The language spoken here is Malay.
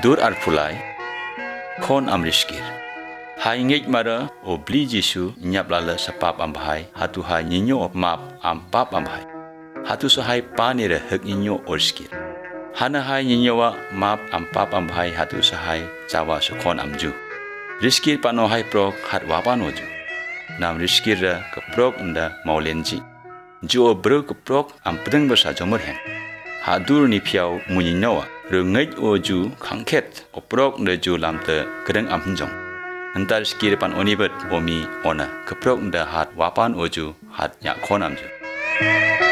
dur arpulai kon amriskir hai ngej mara o bli jisu nyap lala sapap ambahai hatu hai nyinyo map ampap ambahai hatu so hai panira hek nyinyo orskir hana hai nyinyo wa map ampap ambahai hatu so hai jawa so kon amju riskir pano hai prok hat wapan oju nam riskir ra keprok unda maulenji jo bro keprok ampdeng bersa jomor hen hadur ni piau munyinyo rengej oju khangket oprok de ju lamte kedeng amjong antar skir pan onibet omi ona keprok da hat wapan oju hat nya khonam ju